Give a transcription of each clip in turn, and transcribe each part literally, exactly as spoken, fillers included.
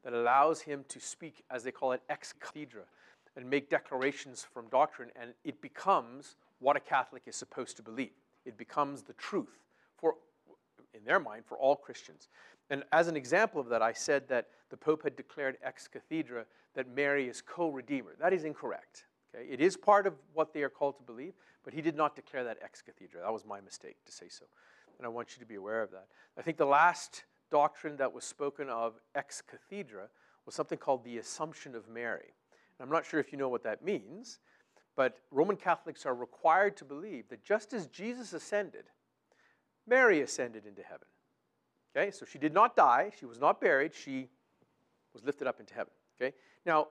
that allows him to speak, as they call it, ex cathedra, and make declarations from doctrine, and it becomes what a Catholic is supposed to believe. It becomes the truth, for, in their mind, for all Christians. And as an example of that, I said that the Pope had declared ex cathedra that Mary is co-redeemer. That is incorrect. Okay? It is part of what they are called to believe, but he did not declare that ex cathedra. That was my mistake to say so. And I want you to be aware of that. I think the last doctrine that was spoken of ex cathedra was something called the Assumption of Mary. And I'm not sure if you know what that means, but Roman Catholics are required to believe that just as Jesus ascended, Mary ascended into heaven. Okay, so she did not die, she was not buried, she was lifted up into heaven. Okay, now,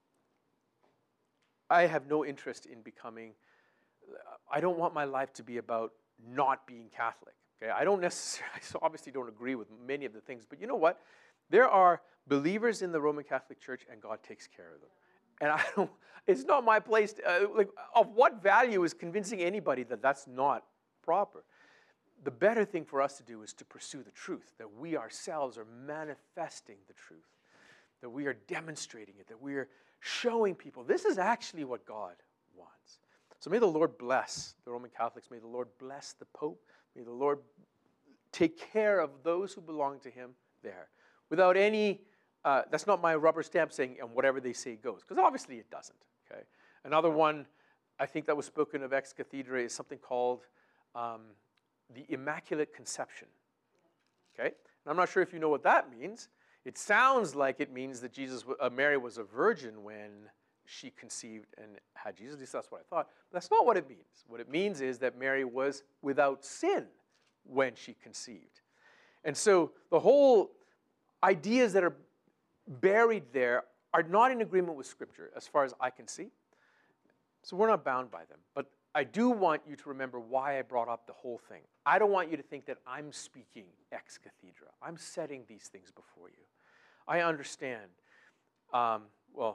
I have no interest in becoming, I don't want my life to be about not being Catholic. Okay, I don't necessarily, I obviously don't agree with many of the things, but you know what? There are believers in the Roman Catholic Church, and God takes care of them. And I don't, it's not my place, to, uh, like, of what value is convincing anybody that that's not proper? The better thing for us to do is to pursue the truth, that we ourselves are manifesting the truth, that we are demonstrating it, that we are showing people this is actually what God wants. So may the Lord bless the Roman Catholics. May the Lord bless the Pope. May the Lord take care of those who belong to him there. Without any, uh, that's not my rubber stamp saying, and whatever they say goes, because obviously it doesn't. Okay. Another one, I think that was spoken of ex cathedra, is something called um, the Immaculate Conception. Okay? And I'm not sure if you know what that means. It sounds like it means that Jesus, uh, Mary was a virgin when she conceived and had Jesus. At least that's what I thought. But that's not what it means. What it means is that Mary was without sin when she conceived. And so the whole ideas that are buried there are not in agreement with Scripture, as far as I can see. So we're not bound by them. But I do want you to remember why I brought up the whole thing. I don't want you to think that I'm speaking ex cathedra. I'm setting these things before you. I understand, um, well,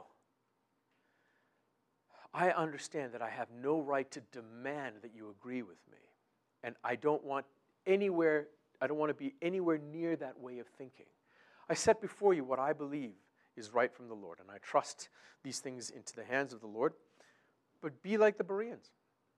I understand that I have no right to demand that you agree with me. And I don't want anywhere, I don't want to be anywhere near that way of thinking. I set before you what I believe is right from the Lord, and I trust these things into the hands of the Lord. But be like the Bereans.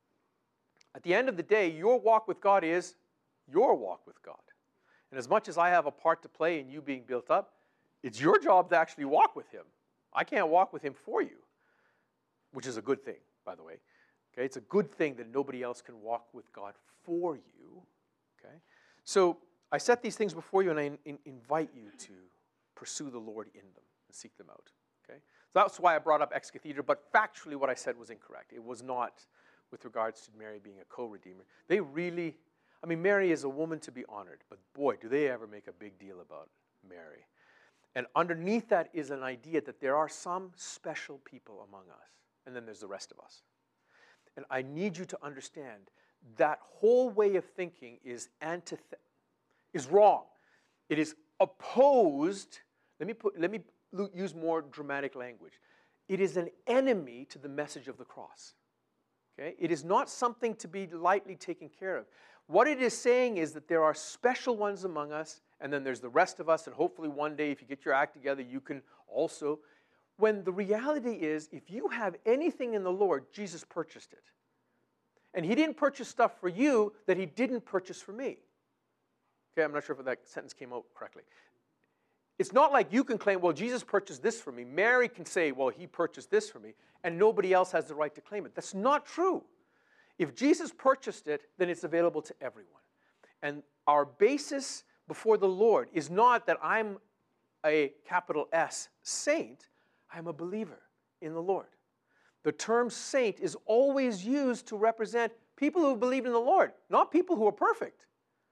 At the end of the day, your walk with God is your walk with God. And as much as I have a part to play in you being built up, it's your job to actually walk with him. I can't walk with him for you, which is a good thing, by the way. Okay, it's a good thing that nobody else can walk with God for you. Okay, so I set these things before you, and I in, in, invite you to pursue the Lord in them and seek them out. Okay, so that's why I brought up ex cathedra, but factually what I said was incorrect. It was not with regards to Mary being a co-redeemer. They really, I mean, Mary is a woman to be honored, but boy, do they ever make a big deal about Mary. And underneath that is an idea that there are some special people among us, and then there's the rest of us. And I need you to understand that whole way of thinking is antith- is wrong. It is opposed, let me, put, let me use more dramatic language. It is an enemy to the message of the cross. Okay? It is not something to be lightly taken care of. What it is saying is that there are special ones among us, and then there's the rest of us, and hopefully one day if you get your act together, you can also. When the reality is, if you have anything in the Lord, Jesus purchased it. And he didn't purchase stuff for you that he didn't purchase for me. Okay, I'm not sure if that sentence came out correctly. It's not like you can claim, well, Jesus purchased this for me. Mary can say, well, he purchased this for me, and nobody else has the right to claim it. That's not true. If Jesus purchased it, then it's available to everyone. And our basis before the Lord is not that I'm a capital S saint. I'm a believer in the Lord. The term saint is always used to represent people who believe in the Lord, not people who are perfect.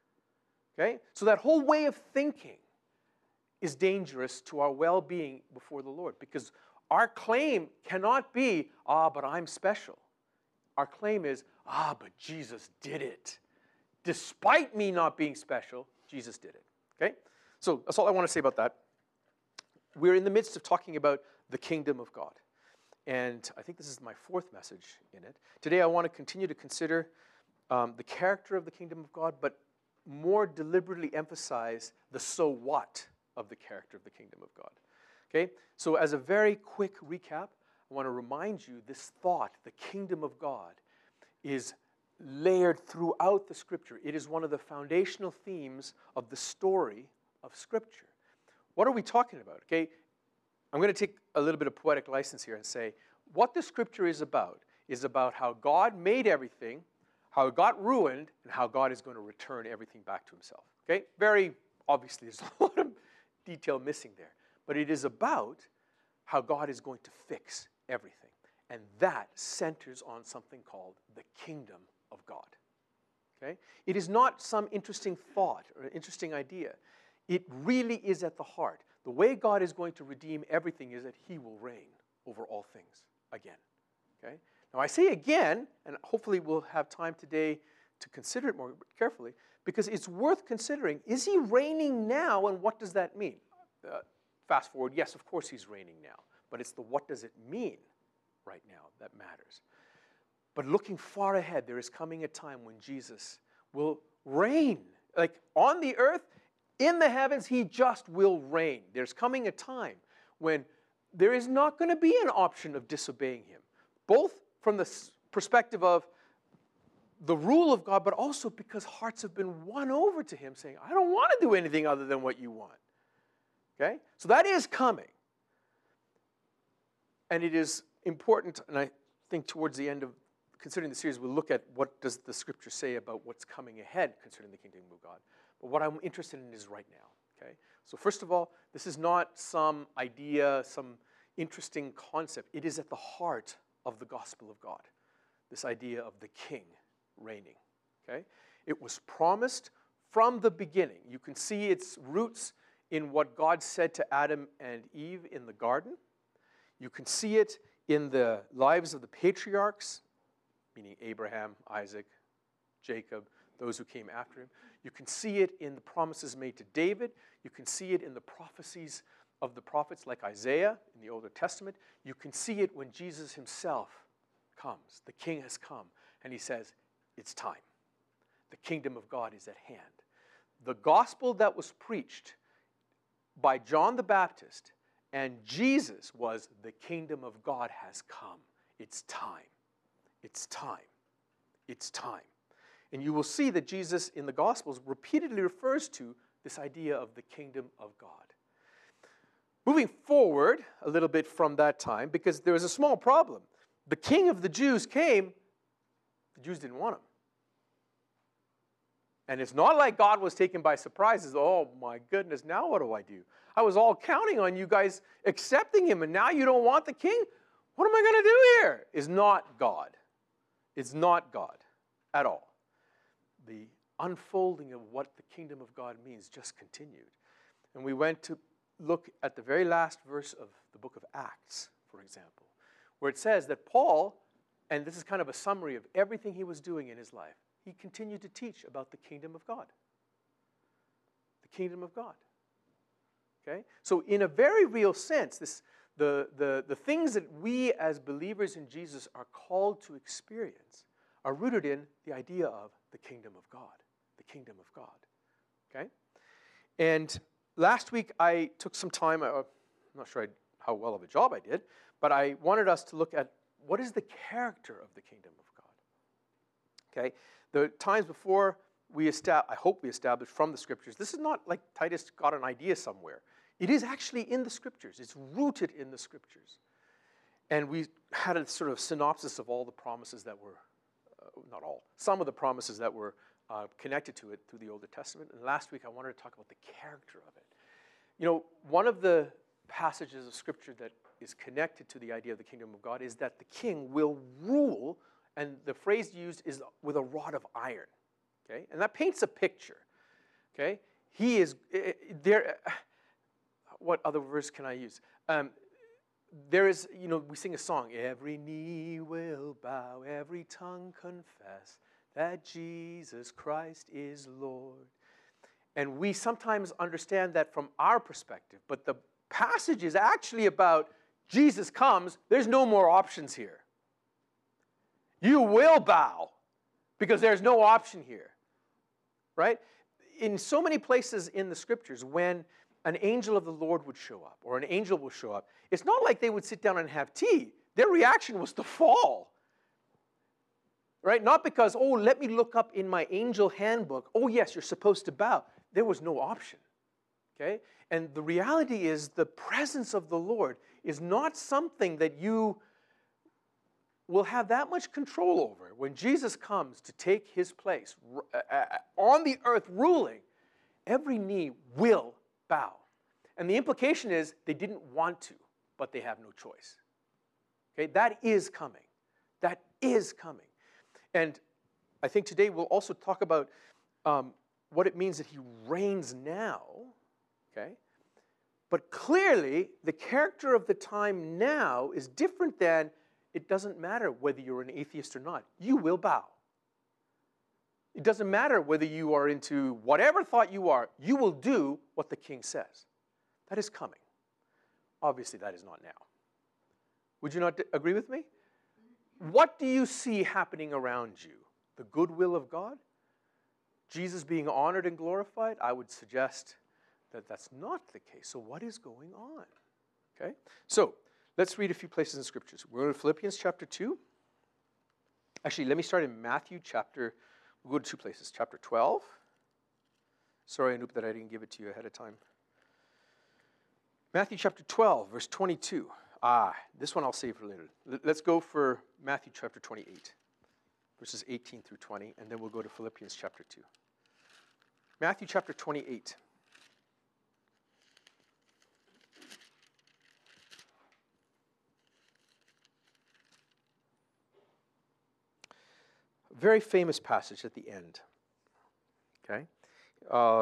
Okay? So that whole way of thinking is dangerous to our well-being before the Lord, because our claim cannot be, ah, but I'm special. Our claim is, ah, but Jesus did it. Despite me not being special, Jesus did it. Okay? So that's all I want to say about that. We're in the midst of talking about the kingdom of God. And I think this is my fourth message in it. Today I want to continue to consider um, the character of the kingdom of God, but more deliberately emphasize the so what of the character of the kingdom of God. Okay? So as a very quick recap, I want to remind you this thought, the kingdom of God, is layered throughout the Scripture. It is one of the foundational themes of the story of Scripture. What are we talking about? Okay, I'm going to take a little bit of poetic license here and say what the Scripture is about is about how God made everything, how it got ruined, and how God is going to return everything back to himself. Okay, very obviously there's a lot of detail missing there, but it is about how God is going to fix everything. And that centers on something called the kingdom of God. Okay? It is not some interesting thought or an interesting idea. It really is at the heart. The way God is going to redeem everything is that he will reign over all things again. Okay? Now I say again, and hopefully we'll have time today to consider it more carefully, because it's worth considering, is he reigning now, and what does that mean? Uh, fast forward, yes, of course he's reigning now, but it's the what does it mean right now that matters. But looking far ahead, there is coming a time when Jesus will reign. Like on the earth, in the heavens, he just will reign. There's coming a time when there is not going to be an option of disobeying him, both from the perspective of the rule of God, but also because hearts have been won over to him, saying, I don't want to do anything other than what you want. Okay? So that is coming. And it is important, and I think towards the end of considering the series, we'll look at what does the Scripture say about what's coming ahead concerning the kingdom of God. But what I'm interested in is right now. Okay? So first of all, this is not some idea, some interesting concept. It is at the heart of the gospel of God, this idea of the king reigning. Okay? It was promised from the beginning. You can see its roots in what God said to Adam and Eve in the garden. You can see it in the lives of the patriarchs, meaning Abraham, Isaac, Jacob, those who came after him. You can see it in the promises made to David. You can see it in the prophecies of the prophets like Isaiah in the Old Testament. You can see it when Jesus himself comes. The king has come, and he says, it's time. The kingdom of God is at hand. The gospel that was preached by John the Baptist and Jesus was, the kingdom of God has come. It's time. It's time. It's time. And you will see that Jesus in the Gospels repeatedly refers to this idea of the kingdom of God. Moving forward a little bit from that time, because there was a small problem. The king of the Jews came, the Jews didn't want him. And it's not like God was taken by surprise. It's, oh my goodness, now what do I do? I was all counting on you guys accepting him, and now you don't want the king? What am I going to do here? It's not God. It's not God at all. The unfolding of what the kingdom of God means just continued. And we went to look at the very last verse of the book of Acts, for example, where it says that Paul, and this is kind of a summary of everything he was doing in his life, he continued to teach about the kingdom of God. The kingdom of God. Okay? So in a very real sense, this, the, the, the things that we as believers in Jesus are called to experience are rooted in the idea of the kingdom of God. The kingdom of God. Okay? And last week I took some time, I'm not sure I, how well of a job I did, but I wanted us to look at what is the character of the kingdom of God. Okay? The times before we established, I hope we established from the Scriptures, this is not like Titus got an idea somewhere. It is actually in the Scriptures. It's rooted in the Scriptures. And we had a sort of synopsis of all the promises that were, uh, not all, some of the promises that were uh, connected to it through the Old Testament. And last week I wanted to talk about the character of it. You know, one of the passages of Scripture that is connected to the idea of the kingdom of God is that the king will rule, and the phrase used is with a rod of iron. Okay? And that paints a picture. Okay? He is, uh, there, uh, what other verse can I use? Um, there is, you know, we sing a song, every knee will bow, every tongue confess that Jesus Christ is Lord. And we sometimes understand that from our perspective, but the passage is actually about Jesus comes, there's no more options here. You will bow because there's no option here, right? In so many places in the Scriptures, when an angel of the Lord would show up, or an angel will show up, it's not like they would sit down and have tea. Their reaction was to fall. Right? Not because, oh, let me look up in my angel handbook. Oh, yes, you're supposed to bow. There was no option. Okay? And the reality is the presence of the Lord is not something that you will have that much control over. When Jesus comes to take his place on the earth ruling, every knee will bow. And the implication is they didn't want to, but they have no choice. Okay? That is coming. That is coming. And I think today we'll also talk about um, what it means that he reigns now. Okay? But clearly, the character of the time now is different than it doesn't matter whether you're an atheist or not. You will bow. It doesn't matter whether you are into whatever thought you are. You will do what the king says. That is coming. Obviously, that is not now. Would you not agree with me? What do you see happening around you? The goodwill of God? Jesus being honored and glorified? I would suggest that that's not the case. So what is going on? Okay? So, let's read a few places in Scriptures. We're in Philippians chapter two. Actually, let me start in Matthew chapter, we'll go to two places. Chapter twelve. Sorry, Anoop, that I didn't give it to you ahead of time. Matthew chapter twelve, verse twenty-two. Ah, this one I'll save for later. Let's go for Matthew chapter twenty-eight, verses eighteen through twenty, and then we'll go to Philippians chapter two. Matthew chapter twenty-eight. Very famous passage at the end. Okay? Uh,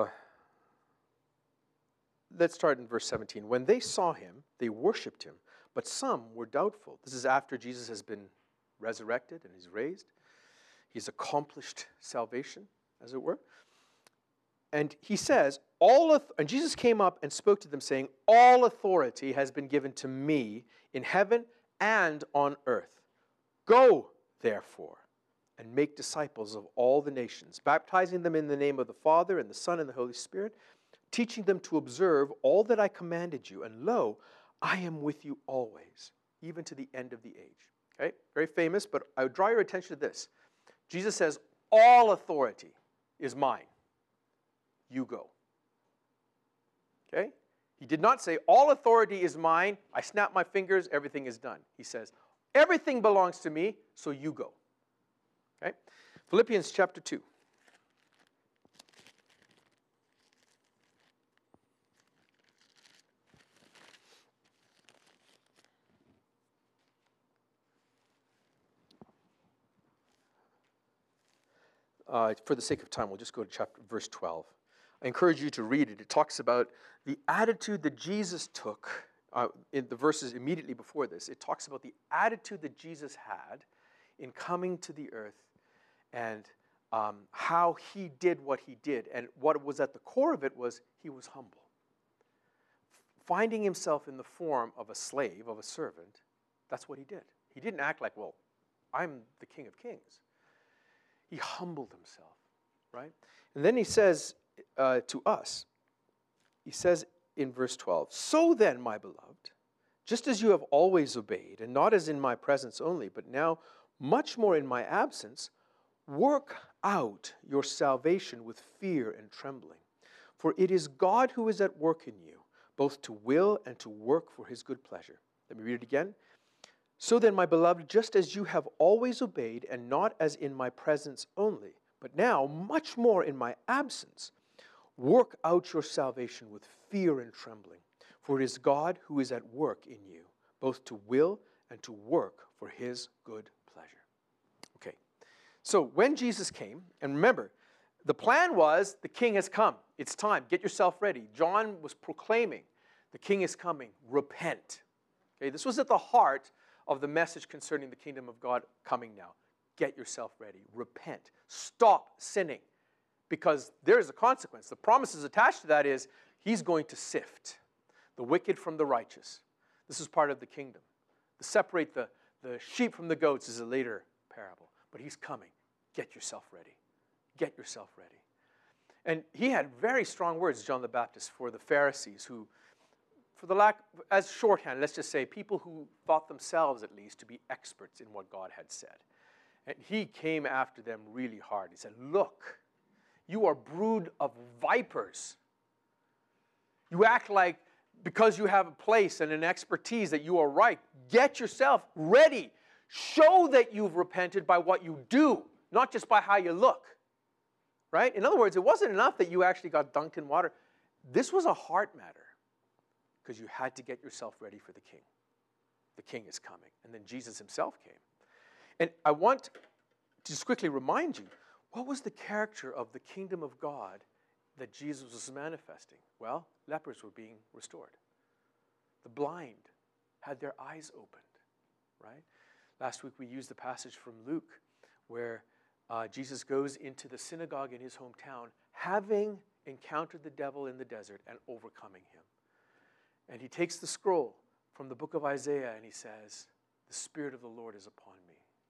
let's start in verse seventeen. When they saw him, they worshipped him, but some were doubtful. This is after Jesus has been resurrected and he's raised. He's accomplished salvation, as it were. And he says, all auth- and Jesus came up and spoke to them, saying, all authority has been given to me in heaven and on earth. Go, therefore, and make disciples of all the nations, baptizing them in the name of the Father and the Son and the Holy Spirit, teaching them to observe all that I commanded you. And lo, I am with you always, even to the end of the age. Okay? Very famous, but I would draw your attention to this. Jesus says, all authority is mine. You go. Okay? He did not say, all authority is mine. I snap my fingers, everything is done. He says, everything belongs to me, so you go. Okay? Philippians chapter two. Uh, for the sake of time, we'll just go to chapter verse twelve. I encourage you to read it. It talks about the attitude that Jesus took uh, in the verses immediately before this. It talks about the attitude that Jesus had in coming to the earth and um, how he did what he did. And what was at the core of it was he was humble. Finding himself in the form of a slave, of a servant, that's what he did. He didn't act like, well, I'm the King of Kings. He humbled himself, right? And then he says uh, to us, he says in verse twelve, so then, my beloved, just as you have always obeyed, and not as in my presence only, but now much more in my absence, work out your salvation with fear and trembling. For it is God who is at work in you, both to will and to work for his good pleasure. Let me read it again. So then, my beloved, just as you have always obeyed, and not as in my presence only, but now much more in my absence, work out your salvation with fear and trembling. For it is God who is at work in you, both to will and to work for his good pleasure. Okay, so when Jesus came, and remember, the plan was the king has come. It's time. Get yourself ready. John was proclaiming, the king is coming. Repent. Okay, this was at the heart of the message concerning the kingdom of God coming now. Get yourself ready. Repent. Stop sinning. Because there is a consequence. The promises attached to that is he's going to sift the wicked from the righteous. This is part of the kingdom. To separate the, the sheep from the goats is a later parable. But he's coming. Get yourself ready. Get yourself ready. And he had very strong words, John the Baptist, for the Pharisees who, for the lack, as shorthand, let's just say, people who thought themselves at least to be experts in what God had said. And he came after them really hard. He said, look, you are brood of vipers. You act like because you have a place and an expertise that you are right. Get yourself ready. Show that you've repented by what you do, not just by how you look. Right? In other words, it wasn't enough that you actually got dunked in water. This was a heart matter because you had to get yourself ready for the king. The king is coming. And then Jesus himself came. And I want to just quickly remind you, what was the character of the kingdom of God that Jesus was manifesting? Well, lepers were being restored. The blind had their eyes opened, right? Last week we used the passage from Luke where uh, Jesus goes into the synagogue in his hometown, having encountered the devil in the desert and overcoming him. And he takes the scroll from the book of Isaiah and he says, the Spirit of the Lord is upon me.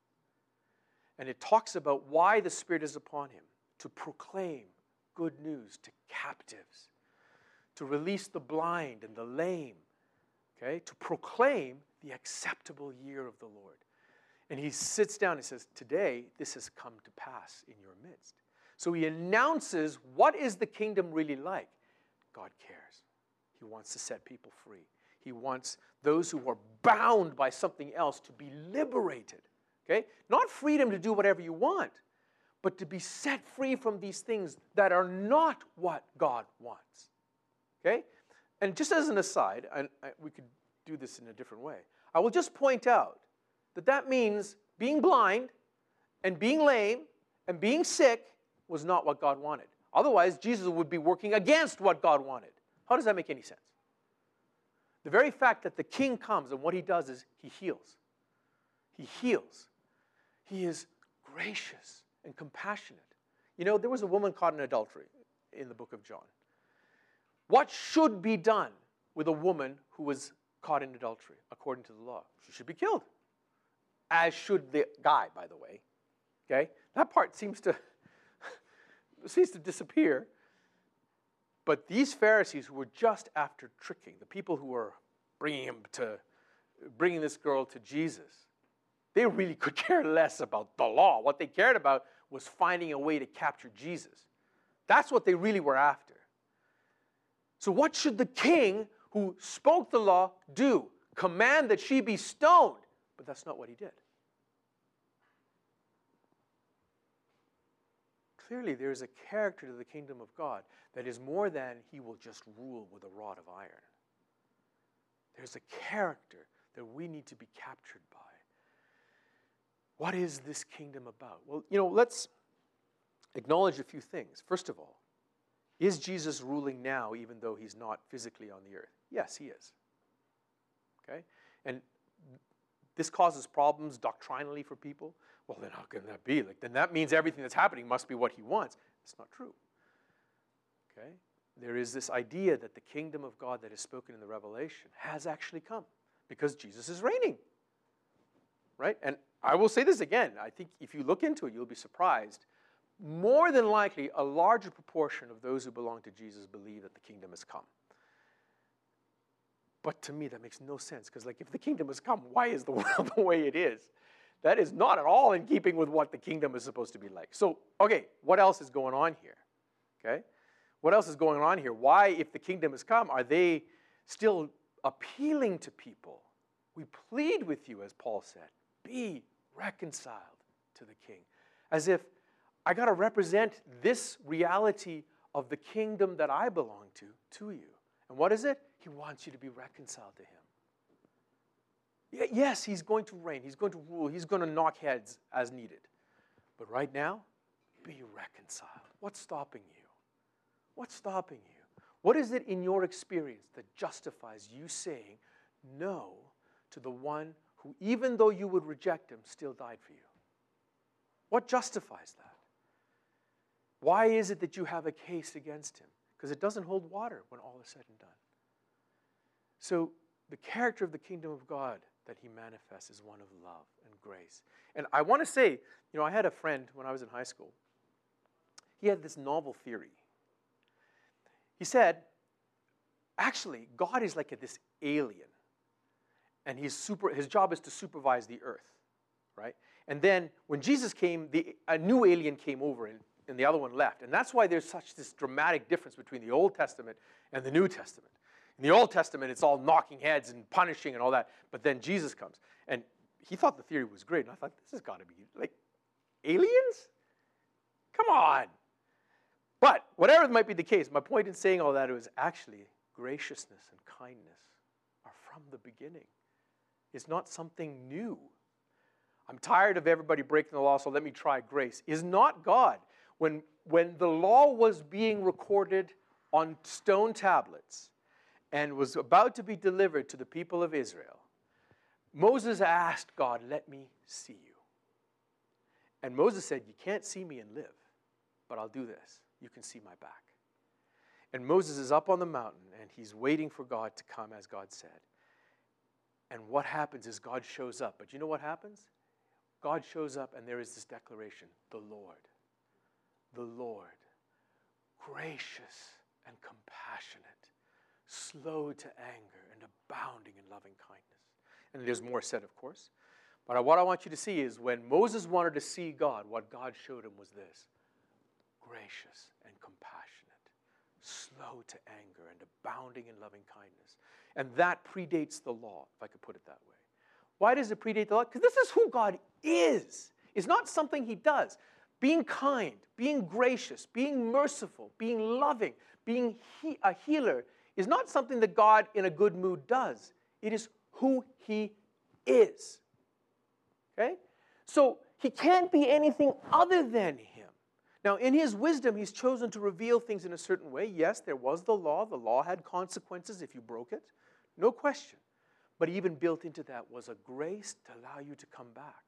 And it talks about why the Spirit is upon him, to proclaim good news to captives, to release the blind and the lame, okay, to proclaim the acceptable year of the Lord. And he sits down and says, today this has come to pass in your midst. So he announces what is the kingdom really like. God cares. He wants to set people free. He wants those who are bound by something else to be liberated. Okay? Not freedom to do whatever you want, but to be set free from these things that are not what God wants. Okay? And just as an aside, and we could do this in a different way, I will just point out that that means being blind and being lame and being sick was not what God wanted. Otherwise, Jesus would be working against what God wanted. How does that make any sense? The very fact that the king comes and what he does is he heals. He heals. He is gracious and compassionate. You know, there was a woman caught in adultery in the book of John. What should be done with a woman who was caught in adultery according to the law? She should be killed. As should the guy, by the way. Okay? That part seems to, seems to disappear. But these Pharisees who were just after tricking, the people who were bringing him to, bringing this girl to Jesus, they really could care less about the law. What they cared about was finding a way to capture Jesus. That's what they really were after. So what should the king who spoke the law do? Command that she be stoned. But that's not what he did. Clearly, there is a character to the kingdom of God that is more than he will just rule with a rod of iron. There's a character that we need to be captured by. What is this kingdom about? Well, you know, let's acknowledge a few things. First of all, is Jesus ruling now even though he's not physically on the earth? Yes, he is. Okay? And this causes problems doctrinally for people. Well, then how can that be? Like, then that means everything that's happening must be what he wants. It's not true. Okay? There is this idea that the kingdom of God that is spoken in the Revelation has actually come because Jesus is reigning. Right? And I will say this again. I think if you look into it, you'll be surprised. More than likely, a larger proportion of those who belong to Jesus believe that the kingdom has come. But to me, that makes no sense. Because like, if the kingdom has come, why is the world the way it is? That is not at all in keeping with what the kingdom is supposed to be like. So, okay, what else is going on here? Okay? What else is going on here? Why, if the kingdom has come, are they still appealing to people? We plead with you, as Paul said, be reconciled to the king. As if I got to represent this reality of the kingdom that I belong to, to you. And what is it? He wants you to be reconciled to him. Yes, he's going to reign. He's going to rule. He's going to knock heads as needed. But right now, be reconciled. What's stopping you? What's stopping you? What is it in your experience that justifies you saying no to the one who, even though you would reject him, still died for you? What justifies that? Why is it that you have a case against him? Because it doesn't hold water when all is said and done. So the character of the kingdom of God that he manifests is one of love and grace. And I want to say, you know, I had a friend when I was in high school. He had this novel theory. He said, actually, God is like a, this alien. And he's super, his job is to supervise the earth, right? And then when Jesus came, the, a new alien came over and, and the other one left. And that's why there's such this dramatic difference between the Old Testament and the New Testament. In the Old Testament, it's all knocking heads and punishing and all that. But then Jesus comes. And he thought the theory was great. And I thought, this has got to be, like, aliens? Come on. But whatever might be the case, my point in saying all that was actually graciousness and kindness are from the beginning. It's not something new. I'm tired of everybody breaking the law, so let me try grace. Is not God. When, when the law was being recorded on stone tablets and was about to be delivered to the people of Israel, Moses asked God, let me see you. And Moses said, you can't see me and live, but I'll do this. You can see my back. And Moses is up on the mountain, and he's waiting for God to come, as God said. And what happens is God shows up. But you know what happens? God shows up, and there is this declaration, the Lord, the Lord, gracious and compassionate, slow to anger, and abounding in loving kindness. And there's more said, of course. But what I want you to see is when Moses wanted to see God, what God showed him was this: gracious and compassionate, slow to anger, and abounding in loving kindness. And that predates the law, if I could put it that way. Why does it predate the law? Because this is who God is. It's not something he does. Being kind, being gracious, being merciful, being loving, being he, a healer is not something that God in a good mood does. It is who he is. Okay? So he can't be anything other than him. Now, in his wisdom, he's chosen to reveal things in a certain way. Yes, there was the law. The law had consequences if you broke it. No question. But even built into that was a grace to allow you to come back.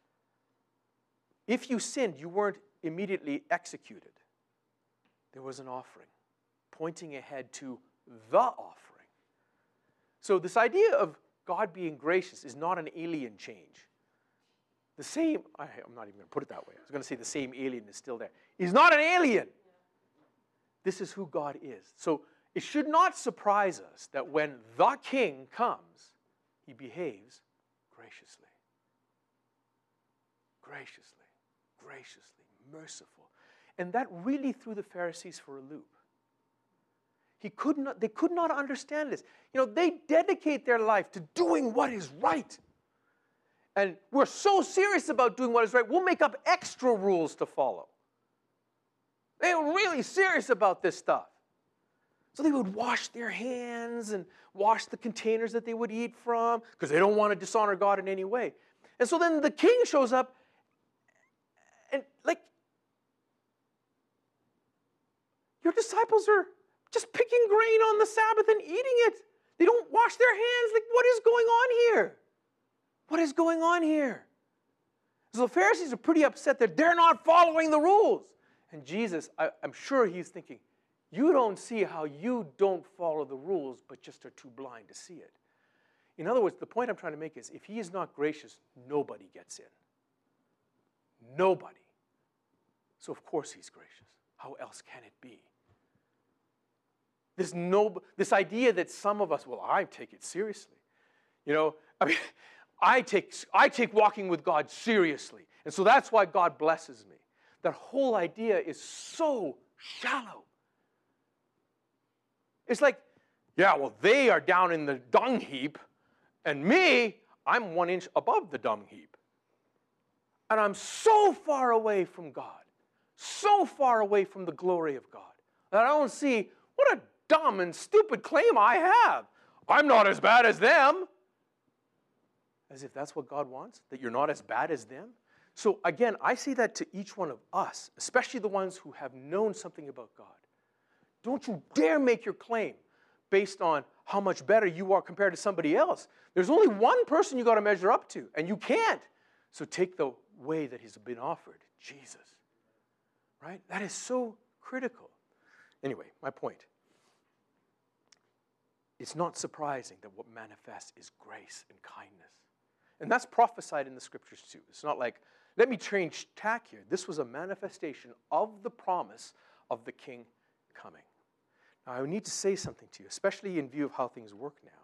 If you sinned, you weren't immediately executed. There was an offering, pointing ahead to the offering. So this idea of God being gracious is not an alien change. The same, I, I'm not even going to put it that way. I was going to say the same alien is still there. He's not an alien. This is who God is. So it should not surprise us that when the king comes, he behaves graciously. Graciously, graciously, merciful. And that really threw the Pharisees for a loop. He could not, they could not understand this. You know, they dedicate their life to doing what is right. And we're so serious about doing what is right, we'll make up extra rules to follow. They were really serious about this stuff. So they would wash their hands and wash the containers that they would eat from because they don't want to dishonor God in any way. And so then the king shows up and like, your disciples are just picking grain on the Sabbath and eating it. They don't wash their hands. Like, what is going on here? What is going on here? So the Pharisees are pretty upset that they're not following the rules. And Jesus, I, I'm sure he's thinking, you don't see how you don't follow the rules, but just are too blind to see it. In other words, the point I'm trying to make is, if he is not gracious, nobody gets in. Nobody. So of course he's gracious. How else can it be? This, no, this idea that some of us, well, I take it seriously. You know, I mean, I take, I take walking with God seriously. And so that's why God blesses me. That whole idea is so shallow. It's like, yeah, well, they are down in the dung heap, and me, I'm one inch above the dung heap. And I'm so far away from God, so far away from the glory of God, that I don't see what a dumb and stupid claim I have. I'm not as bad as them. As if that's what God wants, that you're not as bad as them. So again, I see that to each one of us, especially the ones who have known something about God. Don't you dare make your claim based on how much better you are compared to somebody else. There's only one person you got to measure up to, and you can't. So take the way that he's been offered, Jesus. Right? That is so critical. Anyway, my point. It's not surprising that what manifests is grace and kindness. And that's prophesied in the scriptures too. It's not like, let me change tack here. This was a manifestation of the promise of the king coming. Now, I need to say something to you, especially in view of how things work now.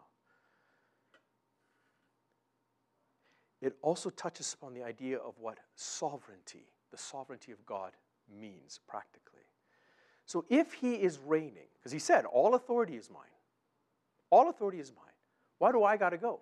It also touches upon the idea of what sovereignty, the sovereignty of God, means practically. So if he is reigning, because he said, all authority is mine. All authority is mine. Why do I got to go?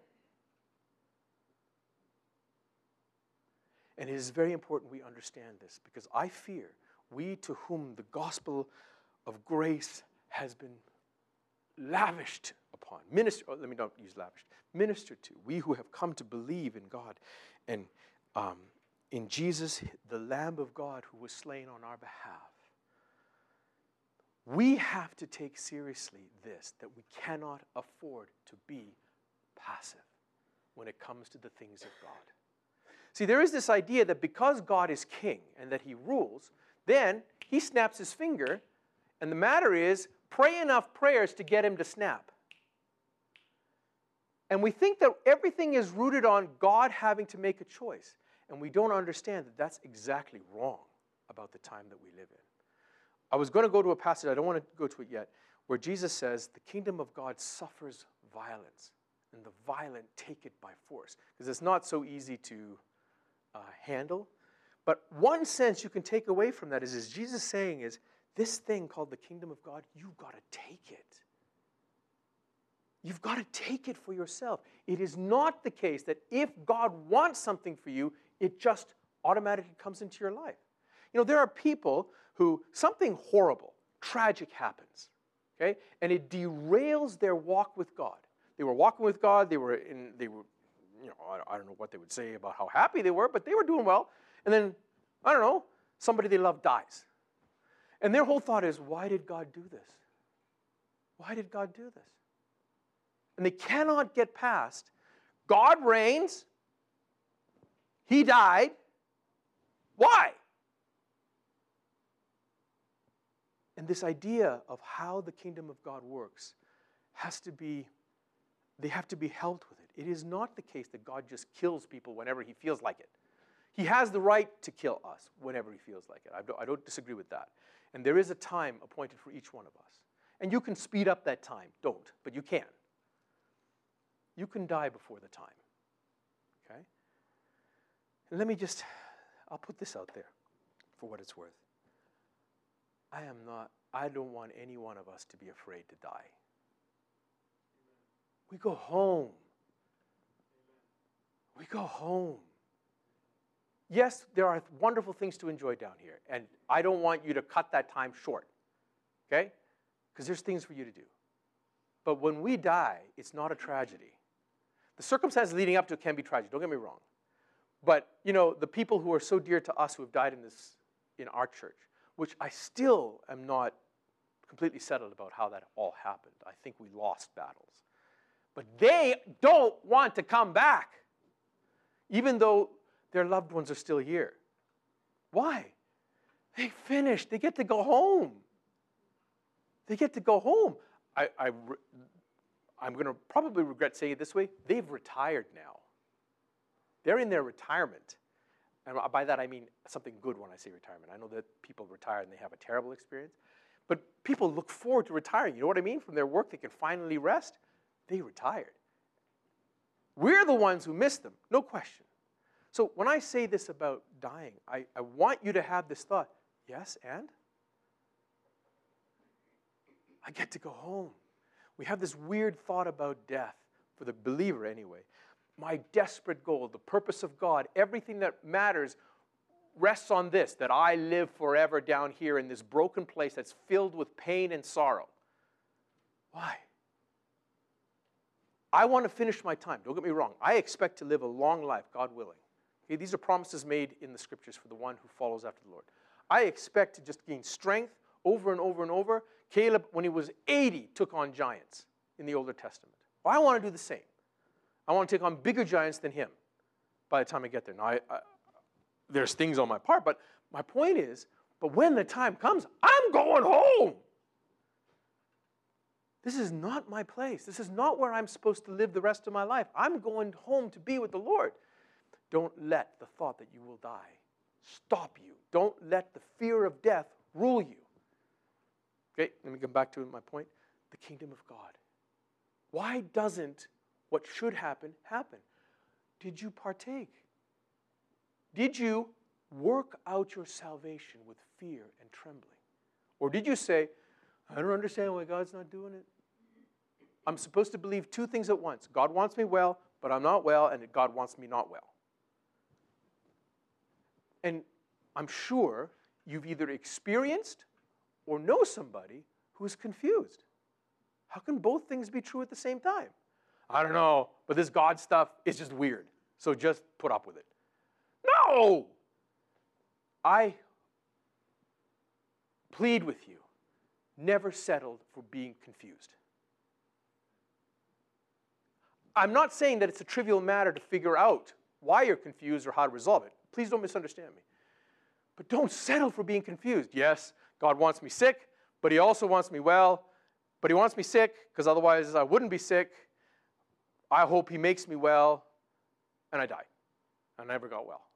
And it is very important we understand this, because I fear we to whom the gospel of grace has been lavished upon, minister, oh, let me not use lavished, ministered to, we who have come to believe in God and um, in Jesus, the Lamb of God who was slain on our behalf, we have to take seriously this, that we cannot afford to be passive when it comes to the things of God. See, there is this idea that because God is king and that he rules, then he snaps his finger, and the matter is, pray enough prayers to get him to snap. And we think that everything is rooted on God having to make a choice. And we don't understand that that's exactly wrong about the time that we live in. I was going to go to a passage, I don't want to go to it yet, where Jesus says, the kingdom of God suffers violence, and the violent take it by force. Because it's not so easy to uh, handle. But one sense you can take away from that is, is Jesus saying is, this thing called the kingdom of God, you've got to take it. You've got to take it for yourself. It is not the case that if God wants something for you, it just automatically comes into your life. You know, there are people who something horrible, tragic happens, okay? And it derails their walk with God. They were walking with God, they were in, they were, you know, I, I don't know what they would say about how happy they were, but they were doing well. And then, I don't know, somebody they love dies. And their whole thought is, why did God do this? Why did God do this? And they cannot get past, God reigns, he died, why? And this idea of how the kingdom of God works has to be, they have to be held with it. It is not the case that God just kills people whenever he feels like it. He has the right to kill us whenever he feels like it. I don't, I don't disagree with that. And there is a time appointed for each one of us. And you can speed up that time. Don't, but you can. You can die before the time. Okay? And let me just, I'll put this out there for what it's worth. I am not, I don't want any one of us to be afraid to die. We go home. We go home. Yes, there are wonderful things to enjoy down here, and I don't want you to cut that time short, okay? Because there's things for you to do. But when we die, it's not a tragedy. The circumstances leading up to it can be tragic, don't get me wrong. But, you know, the people who are so dear to us who have died in this, in our church, which I still am not completely settled about how that all happened. I think we lost battles. But they don't want to come back, even though their loved ones are still here. Why? They finished. They get to go home. They get to go home. I, I, I'm going to probably regret saying it this way. They've retired now. They're in their retirement. And by that I mean something good when I say retirement. I know that people retire and they have a terrible experience. But people look forward to retiring. You know what I mean? From their work, they can finally rest. They retired. We're the ones who miss them, no question. So when I say this about dying, I, I want you to have this thought, yes, and? I get to go home. We have this weird thought about death, for the believer anyway. My desperate goal, the purpose of God, everything that matters rests on this, that I live forever down here in this broken place that's filled with pain and sorrow. Why? I want to finish my time. Don't get me wrong. I expect to live a long life, God willing. Okay, these are promises made in the scriptures for the one who follows after the Lord. I expect to just gain strength over and over and over. Caleb, when he was eighty, took on giants in the Old Testament. Well, I want to do the same. I want to take on bigger giants than him by the time I get there. Now, I, I, there's things on my part, but my point is, but when the time comes, I'm going home. This is not my place. This is not where I'm supposed to live the rest of my life. I'm going home to be with the Lord. Don't let the thought that you will die stop you. Don't let the fear of death rule you. Okay, let me come back to my point. The kingdom of God. Why doesn't what should happen happen? Did you partake? Did you work out your salvation with fear and trembling? Or did you say, I don't understand why God's not doing it? I'm supposed to believe two things at once. God wants me well, but I'm not well, and God wants me not well. And I'm sure you've either experienced or know somebody who's confused. How can both things be true at the same time? I don't know, but this God stuff is just weird, so just put up with it. No! I plead with you, never settled for being confused. I'm not saying that it's a trivial matter to figure out why you're confused or how to resolve it. Please don't misunderstand me. But don't settle for being confused. Yes, God wants me sick, but he also wants me well. But he wants me sick because otherwise I wouldn't be sick. I hope he makes me well, and I die. I never got well.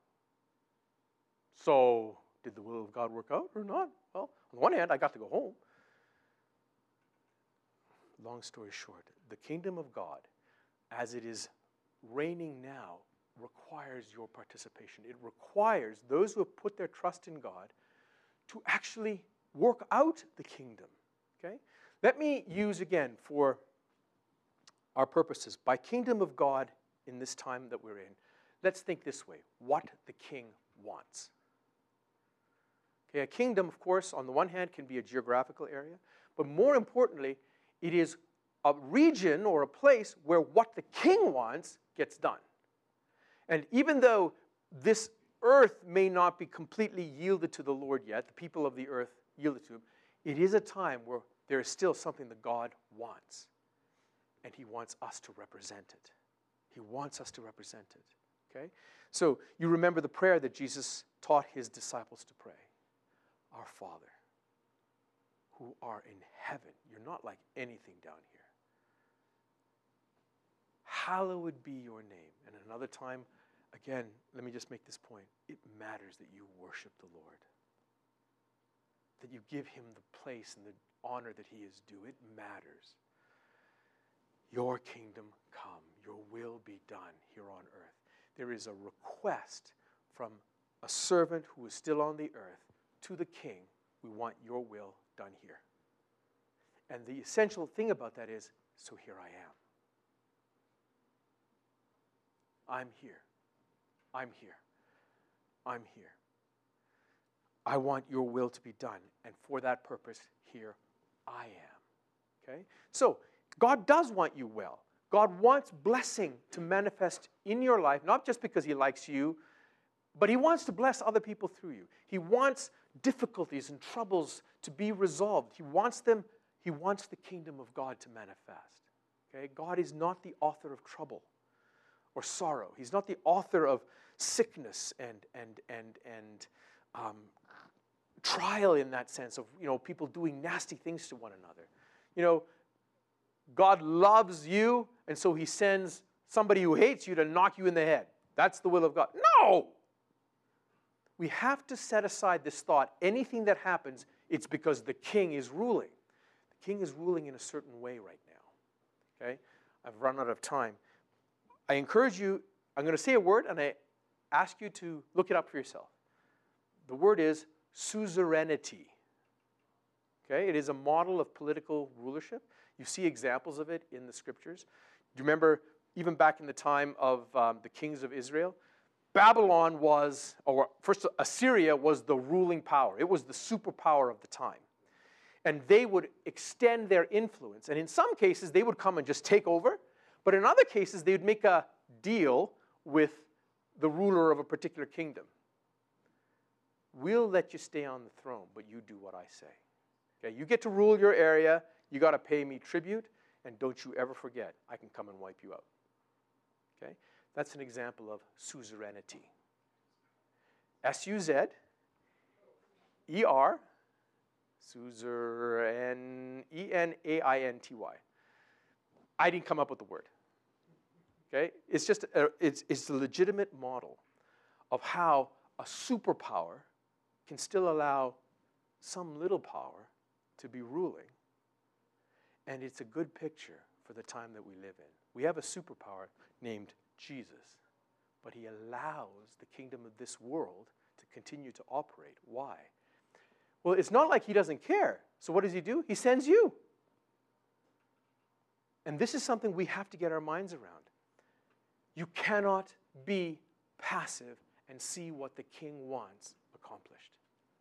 So did the will of God work out or not? Well, on the one hand, I got to go home. Long story short, the kingdom of God, as it is reigning now, requires your participation. It requires those who have put their trust in God to actually work out the kingdom. Okay? Let me use again for our purposes, by kingdom of God in this time that we're in, let's think this way, what the king wants. Okay, a kingdom, of course, on the one hand can be a geographical area, but more importantly, it is a region or a place where what the king wants gets done. And even though this earth may not be completely yielded to the Lord yet, the people of the earth yielded to him, it is a time where there is still something that God wants. And he wants us to represent it. He wants us to represent it. Okay? So you remember the prayer that Jesus taught his disciples to pray. Our Father, who are in heaven. You're not like anything down here. Hallowed be your name. And another time, again, let me just make this point. It matters that you worship the Lord. That you give him the place and the honor that he is due. It matters. Your kingdom come, your will be done here on earth. There is a request from a servant who is still on the earth to the king. We want your will done here. And the essential thing about that is, so here I am. I'm here. I'm here. I'm here. I want your will to be done. And for that purpose, here I am. Okay? So, God does want you well. God wants blessing to manifest in your life, not just because he likes you, but he wants to bless other people through you. He wants difficulties and troubles to be resolved. He wants them, he wants the kingdom of God to manifest. Okay? God is not the author of trouble or sorrow. He's not the author of sickness and and and and um, trial in that sense of, you know, people doing nasty things to one another. You know, God loves you, and so he sends somebody who hates you to knock you in the head. That's the will of God. No! We have to set aside this thought. Anything that happens, it's because the king is ruling. The king is ruling in a certain way right now. Okay? I've run out of time. I encourage you, I'm going to say a word, and I ask you to look it up for yourself. The word is suzerainty. Okay? It is a model of political rulership. You see examples of it in the scriptures. Do you remember, even back in the time of um, the kings of Israel, Babylon was, or first Assyria was the ruling power. It was the superpower of the time. And they would extend their influence. And in some cases, they would come and just take over. But in other cases, they would make a deal with the ruler of a particular kingdom. We'll let you stay on the throne, but you do what I say. Okay, you get to rule your area. You got to pay me tribute. And don't you ever forget, I can come and wipe you out. Okay? That's an example of suzerainty. S U Z E R, suzerain, E N A I N T Y. I didn't come up with the word. Okay? It's just a, it's, it's a legitimate model of how a superpower can still allow some little power to be ruling. And it's a good picture for the time that we live in. We have a superpower named Jesus, but he allows the kingdom of this world to continue to operate. Why? Well, it's not like he doesn't care. So what does he do? He sends you. And this is something we have to get our minds around. You cannot be passive and see what the king wants accomplished.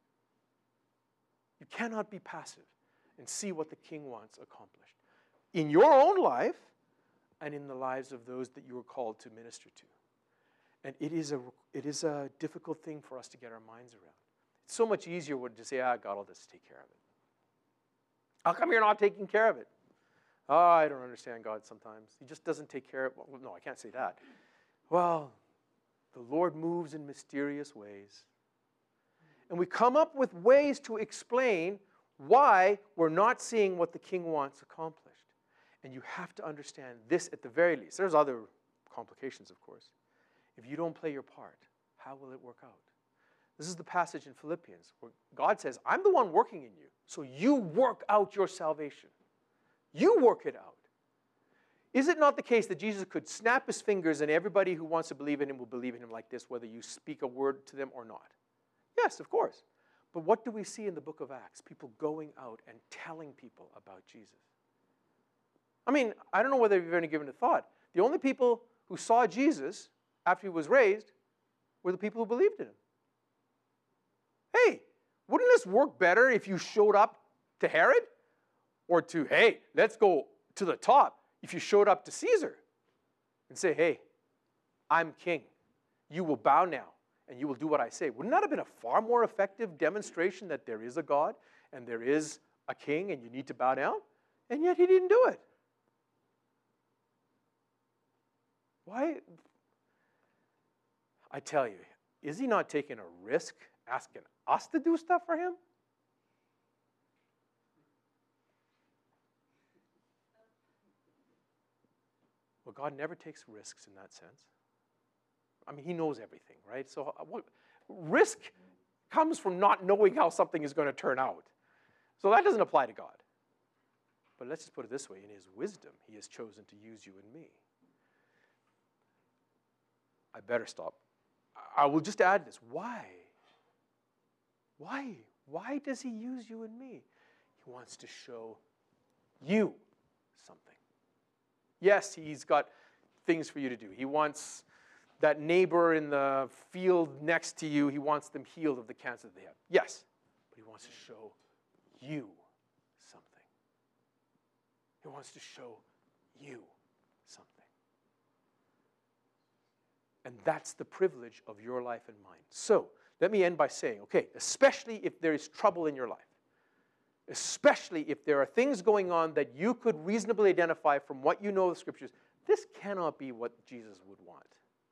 You cannot be passive and see what the king wants accomplished in your own life and in the lives of those that you are called to minister to. And it is a, it is a difficult thing for us to get our minds around. It's so much easier to say, ah, God will just take care of it. How come you're not taking care of it? Oh, I don't understand God sometimes. He just doesn't take care of it. Well, no, I can't say that. Well, the Lord moves in mysterious ways. And we come up with ways to explain why we're not seeing what the king wants accomplished. And you have to understand this at the very least. There's other complications, of course. If you don't play your part, how will it work out? This is the passage in Philippians where God says, I'm the one working in you, so you work out your salvation. You work it out. Is it not the case that Jesus could snap his fingers and everybody who wants to believe in him will believe in him like this, whether you speak a word to them or not? Yes, of course. But what do we see in the book of Acts? People going out and telling people about Jesus. I mean, I don't know whether you've ever given a thought. The only people who saw Jesus after he was raised were the people who believed in him. Hey, wouldn't this work better if you showed up to Herod? Or to, hey, let's go to the top, if you showed up to Caesar and say, hey, I'm king. You will bow now, and you will do what I say. Wouldn't that have been a far more effective demonstration that there is a God, and there is a king, and you need to bow down? And yet he didn't do it. Why? I tell you, is he not taking a risk asking us to do stuff for him? Well, God never takes risks in that sense. I mean, he knows everything, right? So what, risk comes from not knowing how something is going to turn out. So that doesn't apply to God. But let's just put it this way. In his wisdom, he has chosen to use you and me. I better stop. I will just add this. Why? Why? Why does he use you and me? He wants to show you something. Yes, he's got things for you to do. He wants that neighbor in the field next to you, he wants them healed of the cancer that they have. Yes, but he wants to show you something. He wants to show you something. And that's the privilege of your life and mine. So, let me end by saying, okay, especially if there is trouble in your life, especially if there are things going on that you could reasonably identify from what you know of the Scriptures, this cannot be what Jesus would want.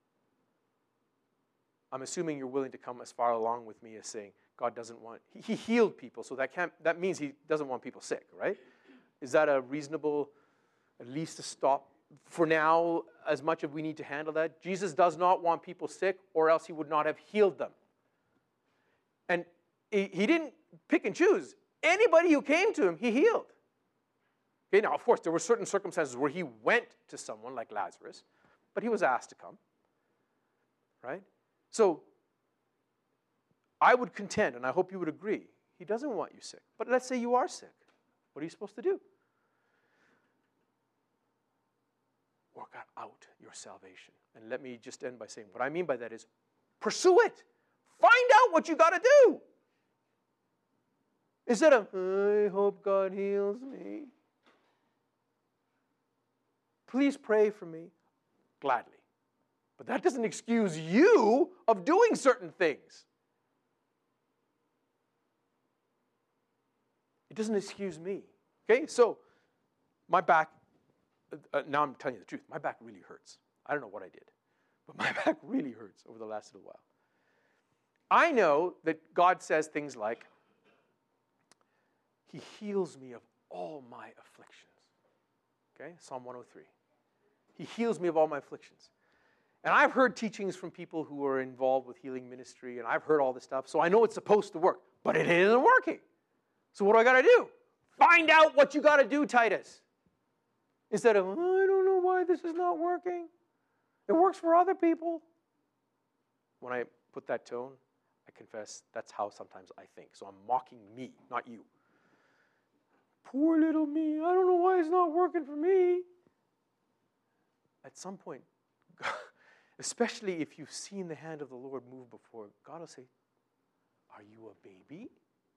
I'm assuming you're willing to come as far along with me as saying God doesn't want, he, he healed people, so that can't, that means he doesn't want people sick, right? Is that a reasonable, at least a stop for now, as much as we need to handle that? Jesus does not want people sick, or else he would not have healed them. And he, he didn't pick and choose. Anybody who came to him, he healed. Okay, now, of course, there were certain circumstances where he went to someone like Lazarus, but he was asked to come, right? So I would contend, and I hope you would agree, he doesn't want you sick. But let's say you are sick. What are you supposed to do? Work out your salvation. And let me just end by saying, what I mean by that is, pursue it. Find out what you got to do. Instead of, I hope God heals me. Please pray for me. Gladly. But that doesn't excuse you of doing certain things. It doesn't excuse me. Okay, so my back, uh, now I'm telling you the truth, my back really hurts. I don't know what I did, but my back really hurts over the last little while. I know that God says things like, he heals me of all my afflictions. Okay, Psalm one oh three. He heals me of all my afflictions. And I've heard teachings from people who are involved with healing ministry, and I've heard all this stuff, so I know it's supposed to work, but it isn't working. So what do I got to do? Find out what you got to do, Titus. Instead of, oh, I don't know why this is not working. It works for other people. When I put that tone, I confess that's how sometimes I think. So I'm mocking me, not you. Poor little me. I don't know why it's not working for me. At some point, especially if you've seen the hand of the Lord move before, God will say, are you a baby?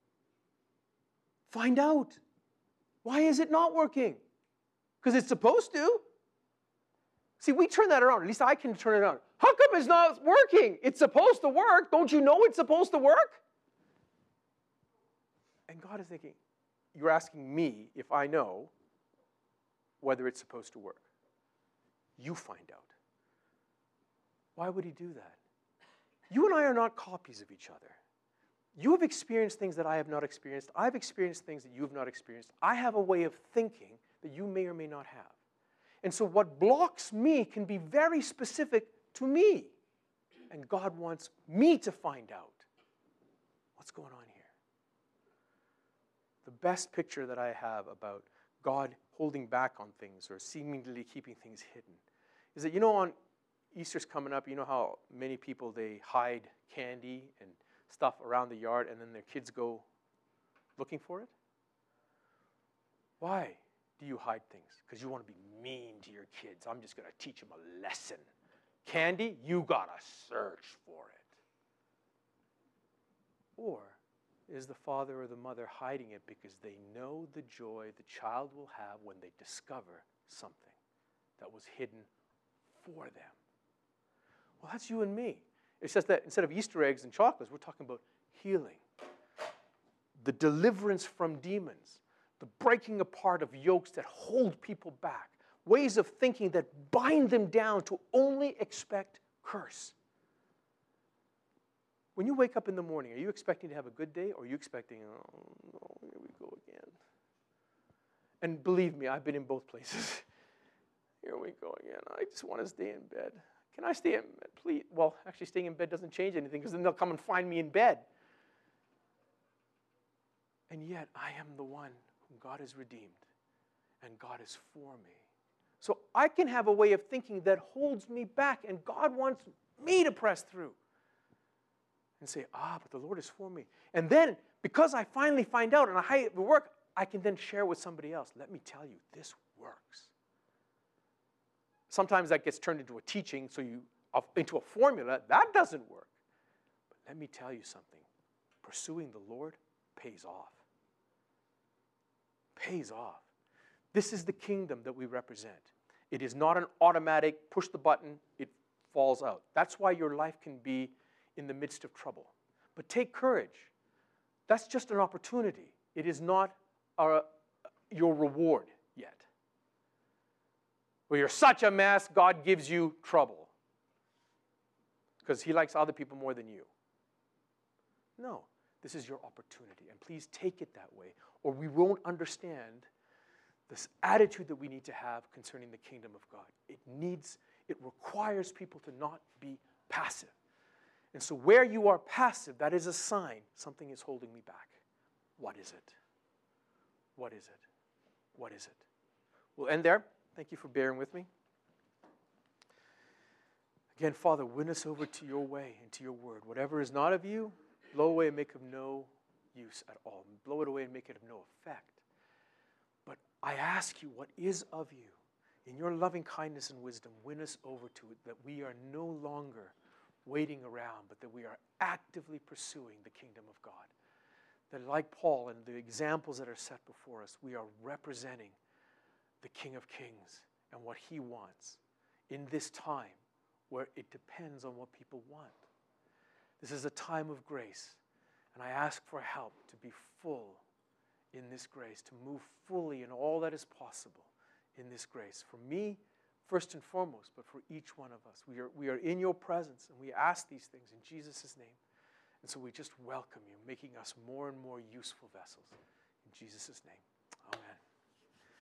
Find out. Why is it not working? Because it's supposed to. See, we turn that around. At least I can turn it around. How come it's not working? It's supposed to work. Don't you know it's supposed to work? And God is thinking, you're asking me if I know whether it's supposed to work. You find out. Why would he do that? You and I are not copies of each other. You have experienced things that I have not experienced. I've experienced things that you have not experienced. I have a way of thinking that you may or may not have. And so what blocks me can be very specific to me. And God wants me to find out what's going on here. The best picture that I have about God holding back on things or seemingly keeping things hidden is that, you know, on Easter's coming up, you know how many people, they hide candy and stuff around the yard and then their kids go looking for it? Why do you hide things? Because you want to be mean to your kids. I'm just going to teach them a lesson. Candy, you got to search for it. Or is the father or the mother hiding it because they know the joy the child will have when they discover something that was hidden for them? Well, that's you and me. It's just that instead of Easter eggs and chocolates, we're talking about healing, the deliverance from demons, the breaking apart of yokes that hold people back, ways of thinking that bind them down to only expect curse. When you wake up in the morning, are you expecting to have a good day, or are you expecting, oh, no, here we go again? And believe me, I've been in both places. Here we go again. I just want to stay in bed. Can I stay in bed, please? Well, actually, staying in bed doesn't change anything, because then they'll come and find me in bed. And yet, I am the one whom God has redeemed, and God is for me. So I can have a way of thinking that holds me back, and God wants me to press through and say, ah, but the Lord is for me. And then, because I finally find out and I it work, I can then share with somebody else. Let me tell you, this works. Sometimes that gets turned into a teaching, so you into a formula. That doesn't work. But let me tell you something. Pursuing the Lord pays off. Pays off. This is the kingdom that we represent. It is not an automatic push the button, it falls out. That's why your life can be in the midst of trouble. But take courage. That's just an opportunity. It is not a, your reward yet. Well, you're such a mess, God gives you trouble because he likes other people more than you. No, this is your opportunity, and please take it that way, or we won't understand this attitude that we need to have concerning the kingdom of God. It needs, it requires people to not be passive. And so where you are passive, that is a sign something is holding me back. What is it? What is it? What is it? We'll end there. Thank you for bearing with me. Again, Father, win us over to your way and to your word. Whatever is not of you, blow away and make of no use at all. Blow it away and make it of no effect. But I ask you, what is of you? In your loving kindness and wisdom, win us over to it, that we are no longer waiting around, but that we are actively pursuing the kingdom of God. That like Paul and the examples that are set before us, we are representing the King of Kings and what he wants in this time where it depends on what people want. This is a time of grace, and I ask for help to be full in this grace, to move fully in all that is possible in this grace. For me, first and foremost, but for each one of us. We are, we are in your presence, and we ask these things in Jesus' name. And so we just welcome you, making us more and more useful vessels. In Jesus' name, amen.